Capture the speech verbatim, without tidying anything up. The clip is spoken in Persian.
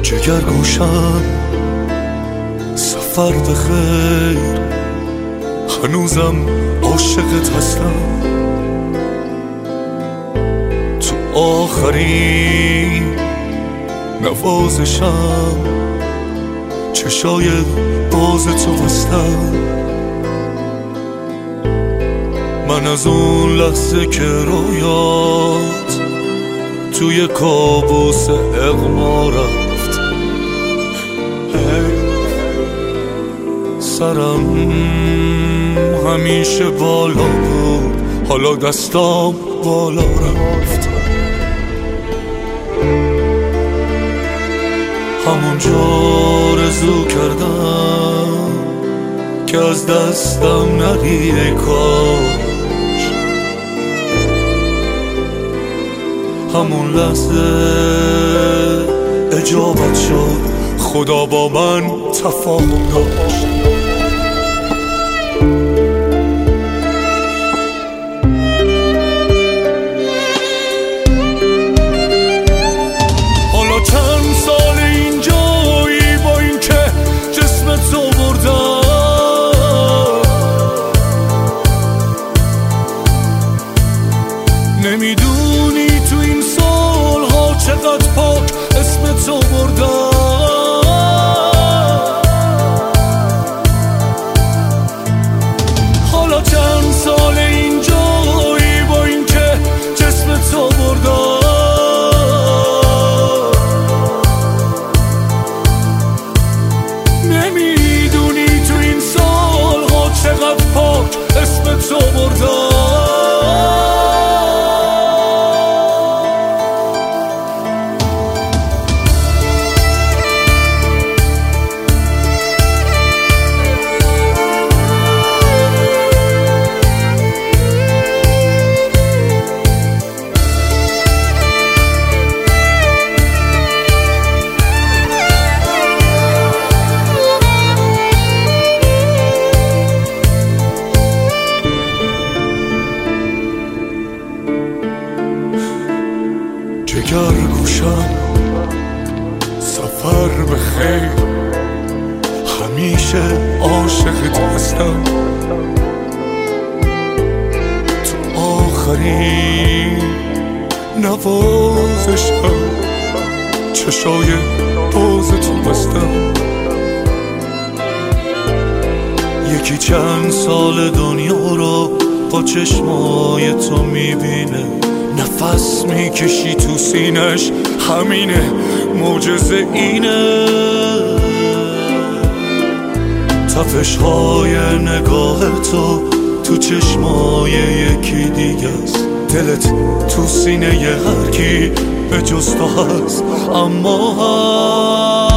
جگر گوشم سفر بخیر، هنوزم عاشقت هستم. تو آخرین نوازشم چشای باز تو بستم. من از اون لحظه که رویات توی کابوس اغما رفت، سرم همیشه بالا بود، حالا دستام بالا رفت. همونجا رزو کردم که از دستم نری ای کاش. همون لحظه اجابت شد، خدا با من تفاهم داشت. حالا چند سال اینجایی با این که جسمت رو بردم، نمیدونی تو این سالها چقدر پاک اسمت رو بردم. حالا چند سال اینجایی با این که جسمت رو بردم، نمیدونی تو این سالها چقدر پاک اسمت رو بردم. جگر گوشم سفر بخیر، همیشه عاشقت هستم. تو آخرین نوازشم چشای باز تو بستم. یکی چند سال دنیا رو با چشمای تو میبینه، نفس میکشی تو سینش، همینه معجزه اینه. تپش های نگاه تو تو چشمای یکی دیگه است، دلت تو سینه هر کی به جز تو هست. اما